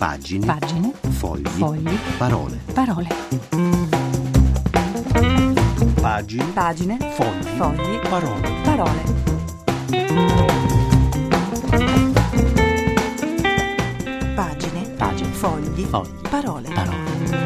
Pagine. Pagine. Fogli. Fogli. Parole. Parole. Pagine. Pagine. Fogli. Fogli. Parole. Parole. Pagine. Pagine. Fogli. Fogli. Parole. Parole.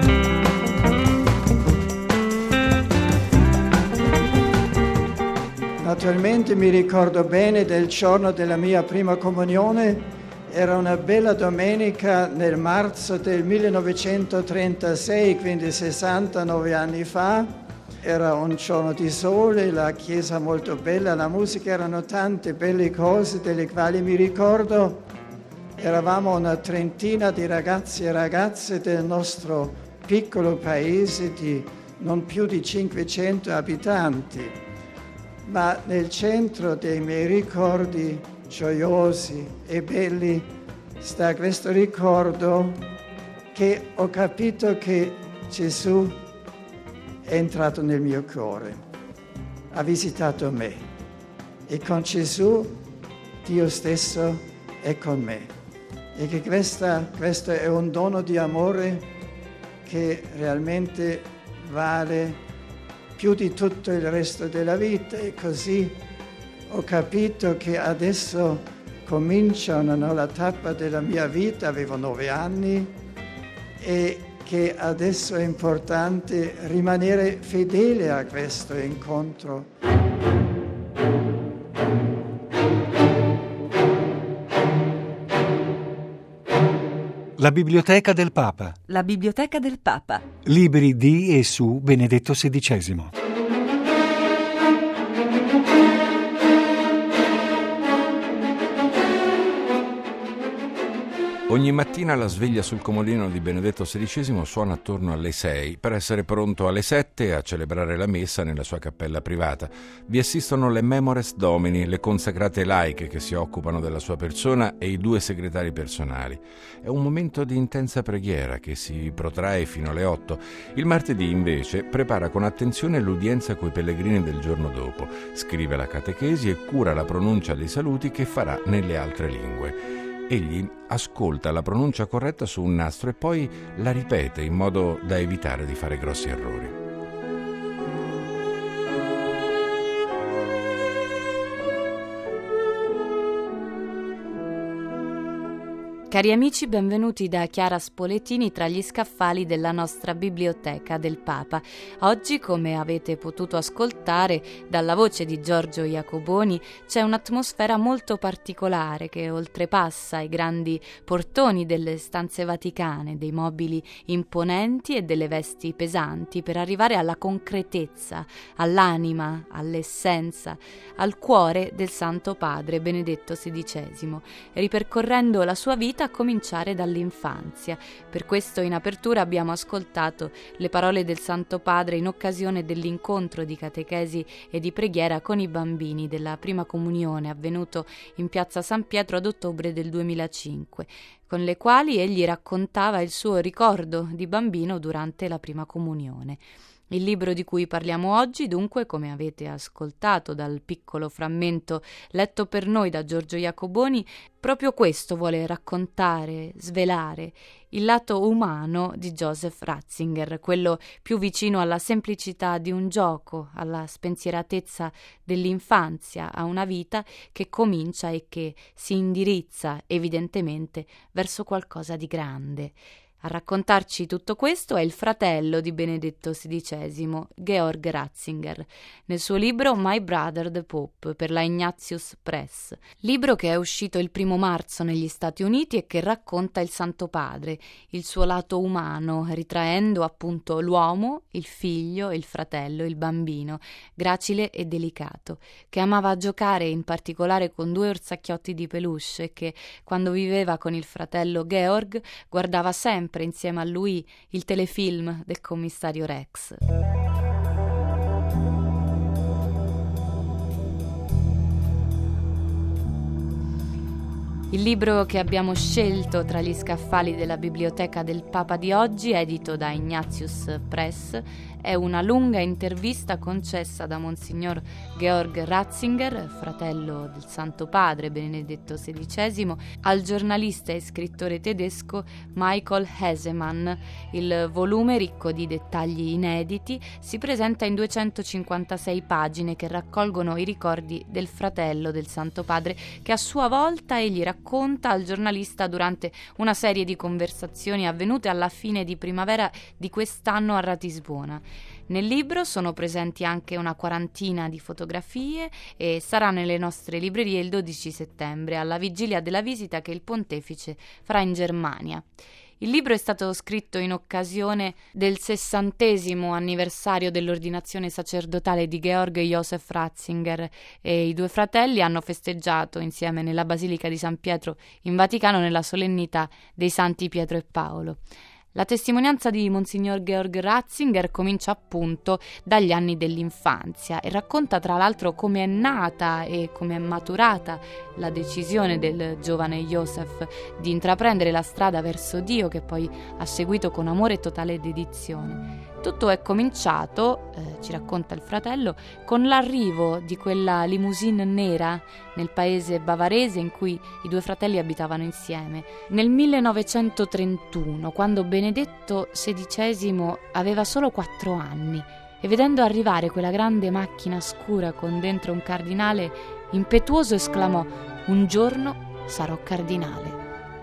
Naturalmente mi ricordo bene del giorno della mia prima comunione. Era una bella domenica nel marzo del 1936, quindi 69 anni fa. Era un giorno di sole, la chiesa molto bella, la musica, erano tante belle cose delle quali mi ricordo. Eravamo una trentina di ragazzi e ragazze del nostro piccolo paese di non più di 500 abitanti. Ma nel centro dei miei ricordi gioiosi e belli sta questo ricordo che ho capito che Gesù è entrato nel mio cuore, ha visitato me e con Gesù Dio stesso è con me e che questo è un dono di amore che realmente vale più di tutto il resto della vita. E così ho capito che adesso comincia una nuova tappa della mia vita, avevo 9 anni, e che adesso è importante rimanere fedele a questo incontro. La Biblioteca del Papa. La Biblioteca del Papa. Libri di e su Benedetto XVI. Ogni mattina la sveglia sul comodino di Benedetto XVI suona attorno alle 6 per essere pronto alle 7 a celebrare la messa nella sua cappella privata. Vi assistono le Memores Domini, le consacrate laiche che si occupano della sua persona e i 2 segretari personali. È un momento di intensa preghiera che si protrae fino alle 8. Il martedì, invece, prepara con attenzione l'udienza coi pellegrini del giorno dopo, scrive la catechesi e cura la pronuncia dei saluti che farà nelle altre lingue. Egli ascolta la pronuncia corretta su un nastro e poi la ripete in modo da evitare di fare grossi errori. Cari amici, benvenuti da Chiara Spoletini tra gli scaffali della nostra Biblioteca del Papa. Oggi, come avete potuto ascoltare dalla voce di Giorgio Iacoboni, c'è un'atmosfera molto particolare che oltrepassa i grandi portoni delle stanze vaticane, dei mobili imponenti e delle vesti pesanti, per arrivare alla concretezza, all'anima, all'essenza, al cuore del Santo Padre Benedetto XVI, ripercorrendo la sua vita a cominciare dall'infanzia. Per questo in apertura abbiamo ascoltato le parole del Santo Padre in occasione dell'incontro di catechesi e di preghiera con i bambini della prima comunione avvenuto in piazza San Pietro ad ottobre del 2005, con le quali egli raccontava il suo ricordo di bambino durante la prima comunione. Il libro di cui parliamo oggi, dunque, come avete ascoltato dal piccolo frammento letto per noi da Giorgio Iacoboni, proprio questo vuole raccontare, svelare, il lato umano di Joseph Ratzinger, quello più vicino alla semplicità di un gioco, alla spensieratezza dell'infanzia, a una vita che comincia e che si indirizza evidentemente verso qualcosa di grande. A raccontarci tutto questo è il fratello di Benedetto XVI, Georg Ratzinger, nel suo libro My Brother the Pope per la Ignatius Press, libro che è uscito il 1 marzo negli Stati Uniti e che racconta il Santo Padre, il suo lato umano, ritraendo appunto l'uomo, il figlio, il fratello, il bambino, gracile e delicato, che amava giocare in particolare con 2 orsacchiotti di peluche e che, quando viveva con il fratello Georg, guardava sempre insieme a lui il telefilm del commissario Rex. Il libro che abbiamo scelto tra gli scaffali della Biblioteca del Papa di oggi, edito da Ignatius Press, è una lunga intervista concessa da Monsignor Georg Ratzinger, fratello del Santo Padre Benedetto XVI, al giornalista e scrittore tedesco Michael Hesemann. Il volume, ricco di dettagli inediti, si presenta in 256 pagine che raccolgono i ricordi del fratello del Santo Padre, che a sua volta egli racconta al giornalista durante una serie di conversazioni avvenute alla fine di primavera di quest'anno a Ratisbona. Nel libro sono presenti anche una quarantina di fotografie e sarà nelle nostre librerie il 12 settembre, alla vigilia della visita che il pontefice farà in Germania. Il libro è stato scritto in occasione del 60° anniversario dell'ordinazione sacerdotale di Georg Joseph Ratzinger, e i due fratelli hanno festeggiato insieme nella Basilica di San Pietro in Vaticano nella solennità dei Santi Pietro e Paolo. La testimonianza di Monsignor Georg Ratzinger comincia appunto dagli anni dell'infanzia e racconta tra l'altro come è nata e come è maturata la decisione del giovane Joseph di intraprendere la strada verso Dio, che poi ha seguito con amore e totale dedizione. Tutto è cominciato, ci racconta il fratello, con l'arrivo di quella limousine nera nel paese bavarese in cui i due fratelli abitavano insieme. Nel 1931, quando Benedetto XVI aveva solo 4 anni, e vedendo arrivare quella grande macchina scura con dentro un cardinale, impetuoso esclamò: «Un giorno sarò cardinale».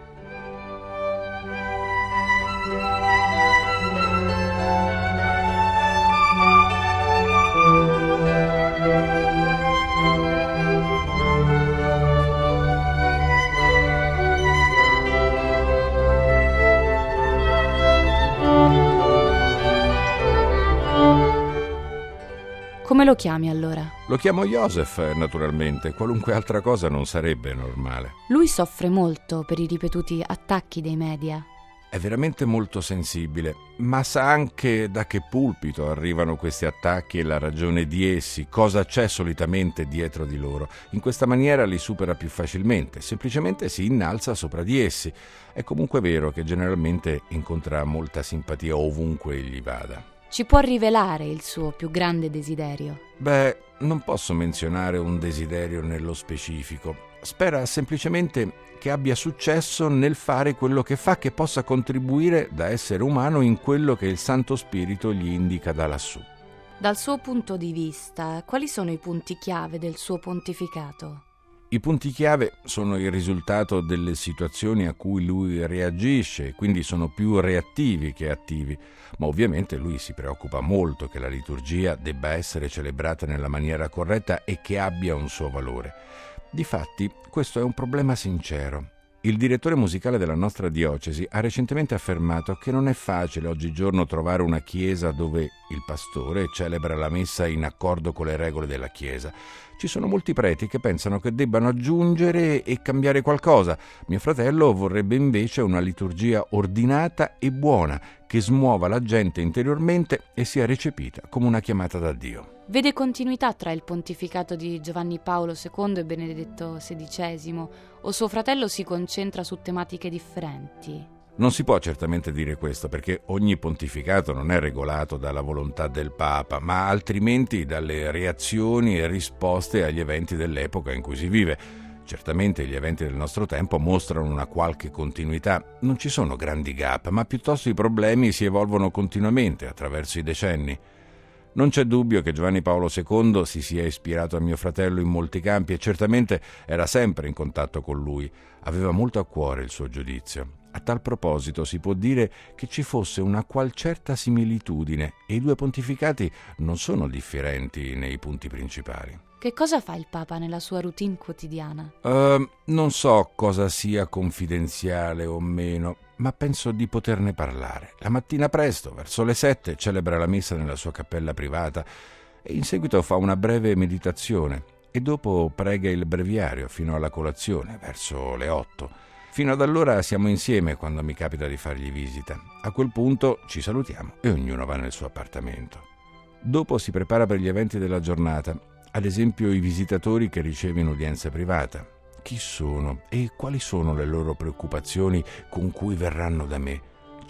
Come lo chiami allora? Lo chiamo Joseph, naturalmente. Qualunque altra cosa non sarebbe normale. Lui soffre molto per i ripetuti attacchi dei media. È veramente molto sensibile, ma sa anche da che pulpito arrivano questi attacchi e la ragione di essi, cosa c'è solitamente dietro di loro. In questa maniera li supera più facilmente, semplicemente si innalza sopra di essi. È comunque vero che generalmente incontra molta simpatia ovunque egli vada. Ci può rivelare il suo più grande desiderio? Beh, non posso menzionare un desiderio nello specifico. Spera semplicemente che abbia successo nel fare quello che fa, che possa contribuire da essere umano in quello che il Santo Spirito gli indica da lassù. Dal suo punto di vista, quali sono i punti chiave del suo pontificato? I punti chiave sono il risultato delle situazioni a cui lui reagisce, quindi sono più reattivi che attivi, ma ovviamente lui si preoccupa molto che la liturgia debba essere celebrata nella maniera corretta e che abbia un suo valore. Difatti, questo è un problema sincero. Il direttore musicale della nostra diocesi ha recentemente affermato che non è facile oggigiorno trovare una chiesa dove il pastore celebra la messa in accordo con le regole della chiesa. Ci sono molti preti che pensano che debbano aggiungere e cambiare qualcosa. Mio fratello vorrebbe invece una liturgia ordinata e buona, che smuova la gente interiormente e sia recepita come una chiamata da Dio. Vede continuità tra il pontificato di Giovanni Paolo II e Benedetto XVI, o suo fratello si concentra su tematiche differenti? Non si può certamente dire questo, perché ogni pontificato non è regolato dalla volontà del Papa, ma altrimenti dalle reazioni e risposte agli eventi dell'epoca in cui si vive. Certamente gli eventi del nostro tempo mostrano una qualche continuità. Non ci sono grandi gap, ma piuttosto i problemi si evolvono continuamente attraverso i decenni. Non c'è dubbio che Giovanni Paolo II si sia ispirato a mio fratello in molti campi e certamente era sempre in contatto con lui. Aveva molto a cuore il suo giudizio. A tal proposito si può dire che ci fosse una qual certa similitudine e i due pontificati non sono differenti nei punti principali. Che cosa fa il Papa nella sua routine quotidiana? Non so cosa sia confidenziale o meno, ma penso di poterne parlare. La mattina presto, verso le 7, celebra la messa nella sua cappella privata e in seguito fa una breve meditazione e dopo prega il breviario fino alla colazione, verso le 8. Fino ad allora siamo insieme quando mi capita di fargli visita. A quel punto ci salutiamo e ognuno va nel suo appartamento. Dopo si prepara per gli eventi della giornata, ad esempio i visitatori che riceve in udienza privata. Chi sono e quali sono le loro preoccupazioni con cui verranno da me?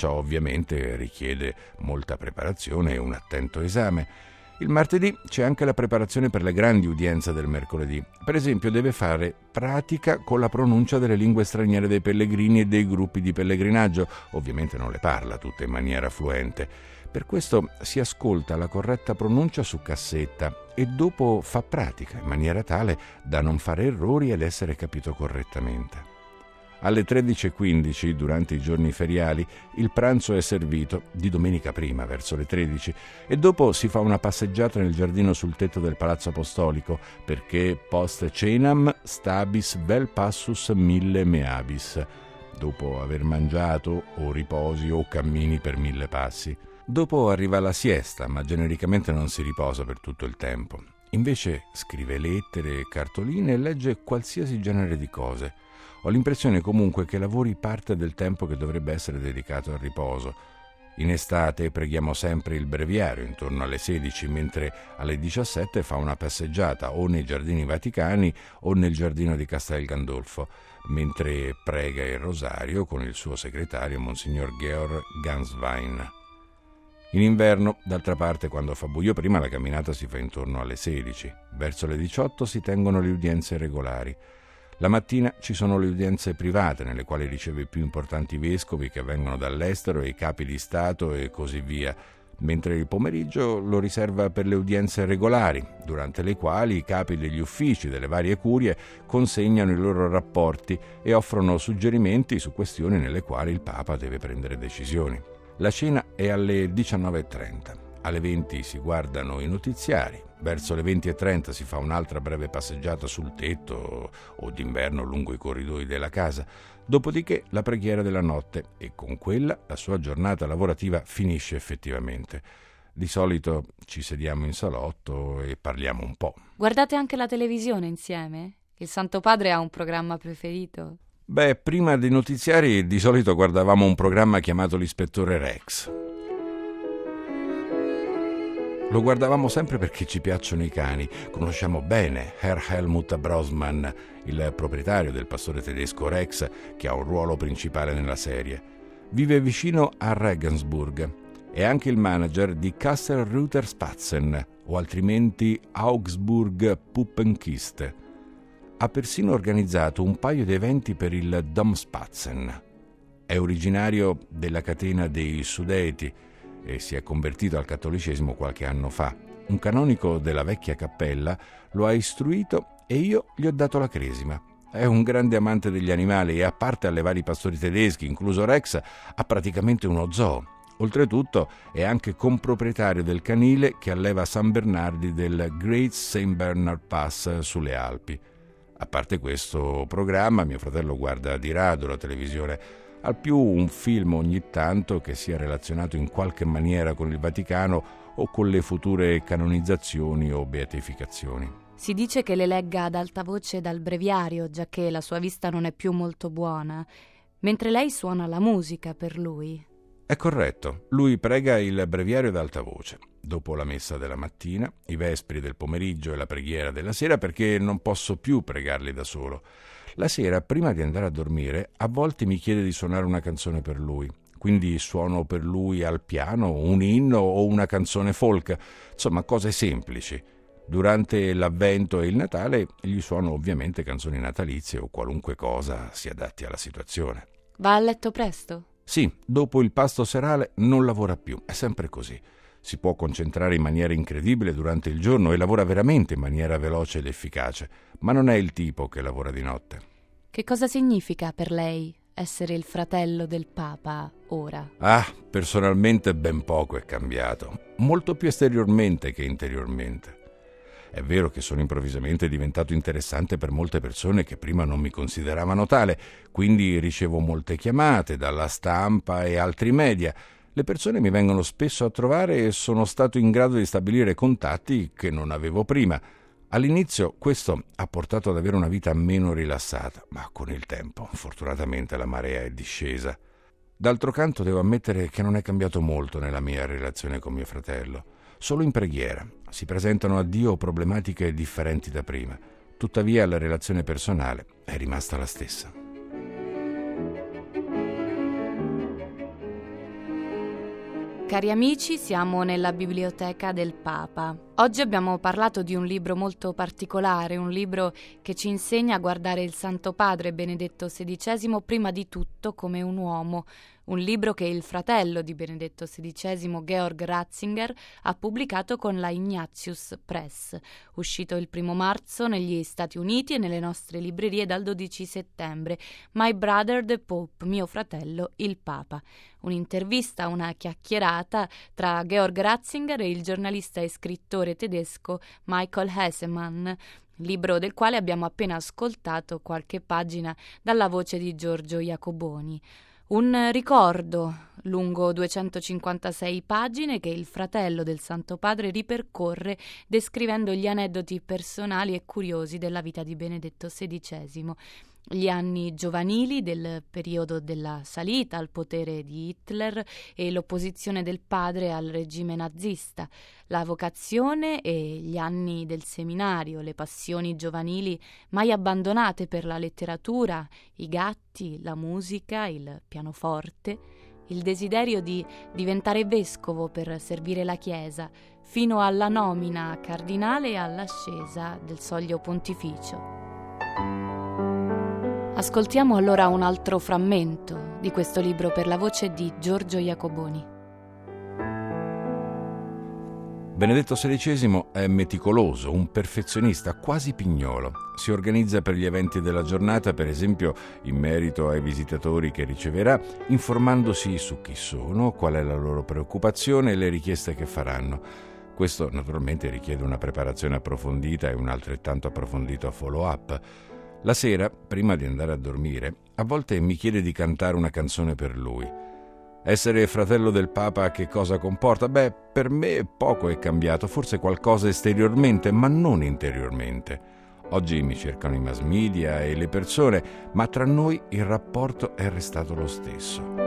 Ciò ovviamente richiede molta preparazione e un attento esame. Il martedì c'è anche la preparazione per le grandi udienze del mercoledì. Per esempio deve fare pratica con la pronuncia delle lingue straniere dei pellegrini e dei gruppi di pellegrinaggio. Ovviamente non le parla tutte in maniera fluente. Per questo si ascolta la corretta pronuncia su cassetta e dopo fa pratica in maniera tale da non fare errori ed essere capito correttamente. Alle 13:15, durante i giorni feriali, il pranzo è servito, di domenica prima, verso le 13, e dopo si fa una passeggiata nel giardino sul tetto del Palazzo Apostolico, perché post cenam stabis vel passus mille meabis, dopo aver mangiato o riposi o cammini per 1000 passi. Dopo arriva la siesta, ma genericamente non si riposa per tutto il tempo. Invece scrive lettere e cartoline e legge qualsiasi genere di cose. Ho l'impressione comunque che lavori parte del tempo che dovrebbe essere dedicato al riposo. In estate preghiamo sempre il breviario intorno alle 16, mentre alle 17 fa una passeggiata o nei giardini vaticani o nel giardino di Castel Gandolfo, mentre prega il rosario con il suo segretario Monsignor Georg Ganswein. In inverno, d'altra parte, quando fa buio prima, la camminata si fa intorno alle 16. Verso le 18 si tengono le udienze regolari. La mattina ci sono le udienze private, nelle quali riceve i più importanti vescovi che vengono dall'estero e i capi di Stato e così via, mentre il pomeriggio lo riserva per le udienze regolari, durante le quali i capi degli uffici delle varie curie consegnano i loro rapporti e offrono suggerimenti su questioni nelle quali il Papa deve prendere decisioni. La cena è alle 19:30. Alle 20 si guardano i notiziari, verso le 20:30 si fa un'altra breve passeggiata sul tetto o d'inverno lungo i corridoi della casa, dopodiché la preghiera della notte e con quella la sua giornata lavorativa finisce effettivamente. Di solito ci sediamo in salotto e parliamo un po'. Guardate anche la televisione insieme? Il Santo Padre ha un programma preferito? Beh, prima dei notiziari di solito guardavamo un programma chiamato l'Ispettore Rex. Lo guardavamo sempre perché ci piacciono i cani. Conosciamo bene Herr Helmut Brosman, il proprietario del pastore tedesco Rex, che ha un ruolo principale nella serie. Vive vicino a Regensburg. È anche il manager di Kastelruther Spatzen, o altrimenti Augsburg Puppenkiste. Ha persino organizzato un paio di eventi per il Domspatzen. È originario della catena dei Sudeti e si è convertito al cattolicesimo qualche anno fa. Un canonico della vecchia cappella lo ha istruito e io gli ho dato la cresima. È un grande amante degli animali e, a parte allevare i pastori tedeschi, incluso Rex, ha praticamente uno zoo. Oltretutto è anche comproprietario del canile che alleva San Bernardi del Great St. Bernard Pass sulle Alpi. A parte questo programma, mio fratello guarda di rado la televisione, al più un film ogni tanto che sia relazionato in qualche maniera con il Vaticano o con le future canonizzazioni o beatificazioni. Si dice che le legga ad alta voce dal breviario, giacché la sua vista non è più molto buona, mentre lei suona la musica per lui. È corretto, lui prega il breviario ad alta voce, dopo la messa della mattina, i vespri del pomeriggio e la preghiera della sera, perché non posso più pregarli da solo. La sera, prima di andare a dormire, a volte mi chiede di suonare una canzone per lui. Quindi suono per lui al piano un inno o una canzone folk, insomma cose semplici. Durante l'Avvento e il Natale gli suono ovviamente canzoni natalizie o qualunque cosa si adatti alla situazione. Va a letto presto? Sì, dopo il pasto serale non lavora più, è sempre così. Si può concentrare in maniera incredibile durante il giorno e lavora veramente in maniera veloce ed efficace, ma non è il tipo che lavora di notte. Che cosa significa per lei essere il fratello del Papa ora? Personalmente ben poco è cambiato, molto più esteriormente che interiormente. È vero che sono improvvisamente diventato interessante per molte persone che prima non mi consideravano tale, quindi ricevo molte chiamate dalla stampa e altri media. Le persone mi vengono spesso a trovare e sono stato in grado di stabilire contatti che non avevo prima. All'inizio questo ha portato ad avere una vita meno rilassata, ma con il tempo, fortunatamente, la marea è discesa. D'altro canto devo ammettere che non è cambiato molto nella mia relazione con mio fratello. Solo in preghiera si presentano a Dio problematiche differenti da prima. Tuttavia la relazione personale è rimasta la stessa. cari amici, siamo nella biblioteca del Papa. Oggi abbiamo parlato di un libro molto particolare, un libro che ci insegna a guardare il Santo Padre Benedetto XVI prima di tutto come un uomo, un libro che il fratello di Benedetto XVI, Georg Ratzinger, ha pubblicato con la Ignatius Press, uscito il 1 marzo negli Stati Uniti e nelle nostre librerie dal 12 settembre. My Brother the Pope, mio fratello il Papa. Un'intervista, una chiacchierata tra Georg Ratzinger e il giornalista e scrittore tedesco Michael Hesemann, libro del quale abbiamo appena ascoltato qualche pagina dalla voce di Giorgio Iacoboni. Un ricordo lungo 256 pagine che il fratello del Santo Padre ripercorre descrivendo gli aneddoti personali e curiosi della vita di Benedetto XVI. Gli anni giovanili del periodo della salita al potere di Hitler e l'opposizione del padre al regime nazista, la vocazione e gli anni del seminario, le passioni giovanili mai abbandonate per la letteratura, i gatti, la musica, il pianoforte, il desiderio di diventare vescovo per servire la Chiesa, fino alla nomina a cardinale e all'ascesa del soglio pontificio. Ascoltiamo allora un altro frammento di questo libro per la voce di Giorgio Iacoboni. Benedetto XVI è meticoloso, un perfezionista, quasi pignolo. Si organizza per gli eventi della giornata, per esempio in merito ai visitatori che riceverà, informandosi su chi sono, qual è la loro preoccupazione e le richieste che faranno. Questo naturalmente richiede una preparazione approfondita e un altrettanto approfondito follow-up. La sera, prima di andare a dormire, a volte mi chiede di cantare una canzone per lui. Essere fratello del Papa che cosa comporta? Beh, per me poco è cambiato, forse qualcosa esteriormente, ma non interiormente. Oggi mi cercano i mass media e le persone, ma tra noi il rapporto è restato lo stesso.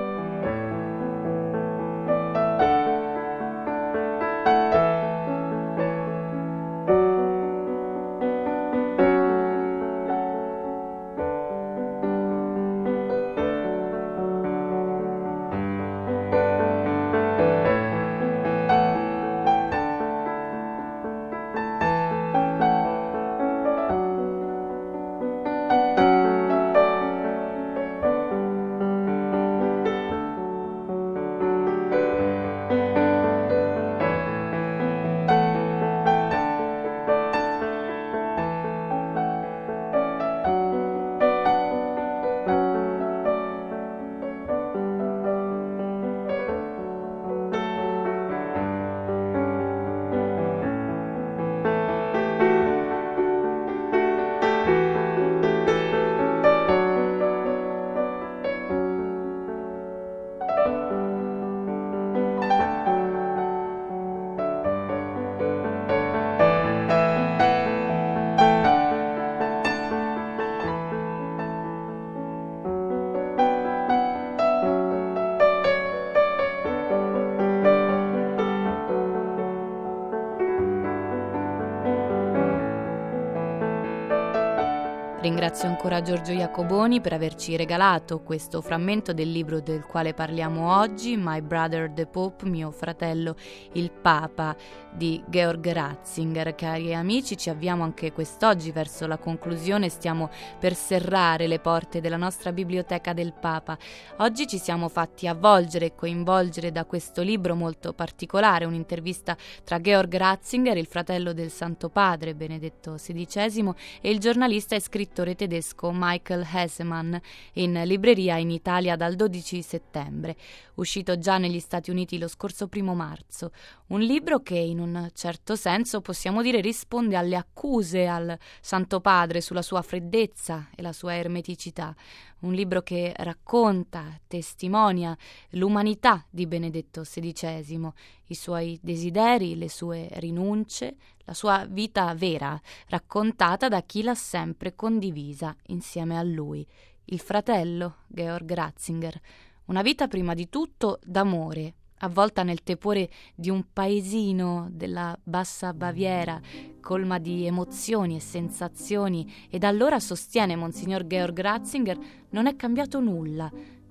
Ringrazio ancora Giorgio Iacoboni per averci regalato questo frammento del libro del quale parliamo oggi, My Brother the Pope, mio fratello il Papa, di Georg Ratzinger. Cari amici, ci avviamo anche quest'oggi verso la conclusione, stiamo per serrare le porte della nostra biblioteca del Papa. Oggi ci siamo fatti avvolgere e coinvolgere da questo libro molto particolare, un'intervista tra Georg Ratzinger, il fratello del Santo Padre Benedetto XVI, e il giornalista e scrittore tedesco Michael Hesemann, in libreria in Italia dal 12 settembre, uscito già negli Stati Uniti lo scorso 1 marzo. Un libro che in un certo senso possiamo dire risponde alle accuse al Santo Padre sulla sua freddezza e la sua ermeticità. Un libro che racconta, testimonia l'umanità di Benedetto XVI, i suoi desideri, le sue rinunce, la sua vita vera, raccontata da chi l'ha sempre condivisa insieme a lui, il fratello Georg Ratzinger. Una vita prima di tutto d'amore, avvolta nel tepore di un paesino della Bassa Baviera, colma di emozioni e sensazioni, e da allora, sostiene Monsignor Georg Ratzinger, non è cambiato nulla.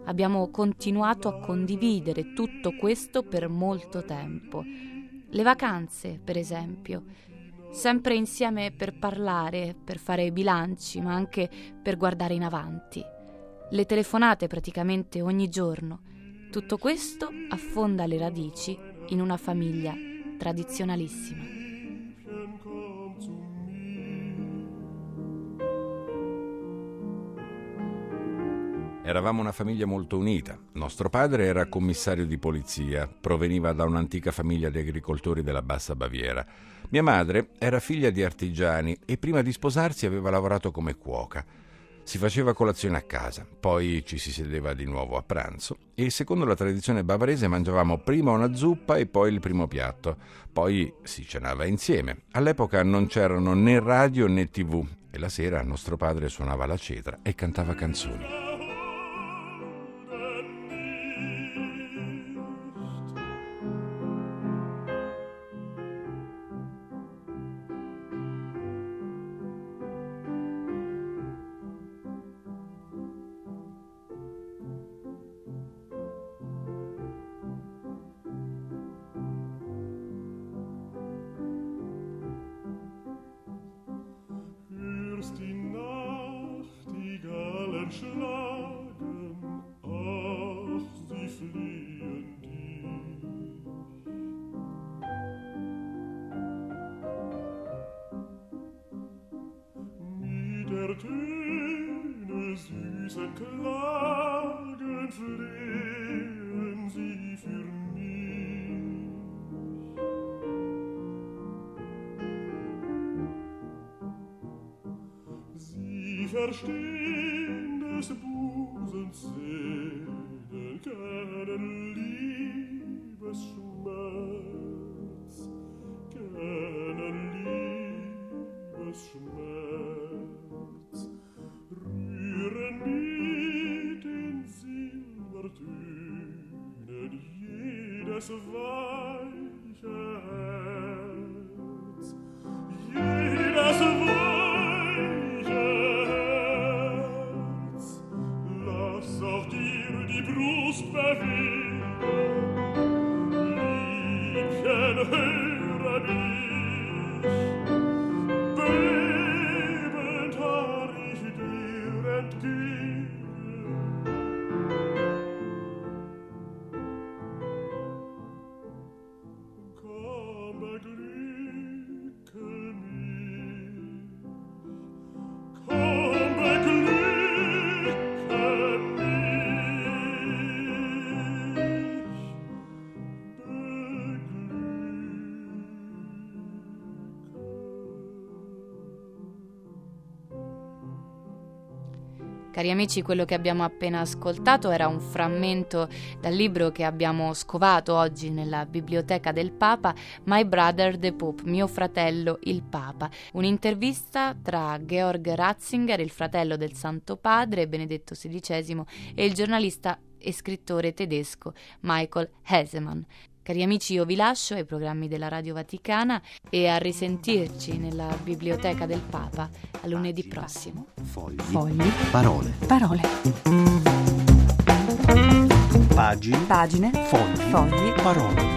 Abbiamo continuato a condividere tutto questo per molto tempo. Le vacanze, per esempio, sempre insieme per parlare, per fare bilanci, ma anche per guardare in avanti. Le telefonate praticamente ogni giorno. Tutto questo affonda le radici in una famiglia tradizionalissima. Eravamo una famiglia molto unita. Nostro padre era commissario di polizia, proveniva da un'antica famiglia di agricoltori della Bassa Baviera. Mia madre era figlia di artigiani e prima di sposarsi aveva lavorato come cuoca. Si faceva colazione a casa, poi ci si sedeva di nuovo a pranzo e secondo la tradizione bavarese mangiavamo prima una zuppa e poi il primo piatto. Poi si cenava insieme. All'epoca non c'erano né radio né TV e la sera nostro padre suonava la cetra e cantava canzoni. Die Nachtigallen schlagen, ach, sie fliehen dich. Mit der Töne süßen Klagen flehen sie für mich. Sie verstehen des Busens Seelen keinen Liebesschmerz, keinen Liebesschmerz. Rühren mit den Silbertönen jedes weiche Herz, jedes weiche Herz. Lass auch dir die Brust bewegen, Liebchen, höre mich. Bebend harr ich dir entgegen. Komm, beglücke mich. Komm, beglücke Cari amici, quello che abbiamo appena ascoltato era un frammento dal libro che abbiamo scovato oggi nella biblioteca del Papa, My Brother the Pope, mio fratello il Papa, un'intervista tra Georg Ratzinger, il fratello del Santo Padre, Benedetto XVI, e il giornalista e scrittore tedesco Michael Hesemann. Cari amici, io vi lascio ai programmi della Radio Vaticana e a risentirci nella Biblioteca del Papa a lunedì prossimo. Fogli. Parole. Pagine. Fogli. Parole.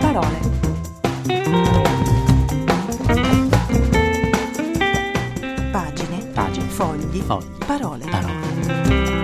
Pagine. Fogli. Parole.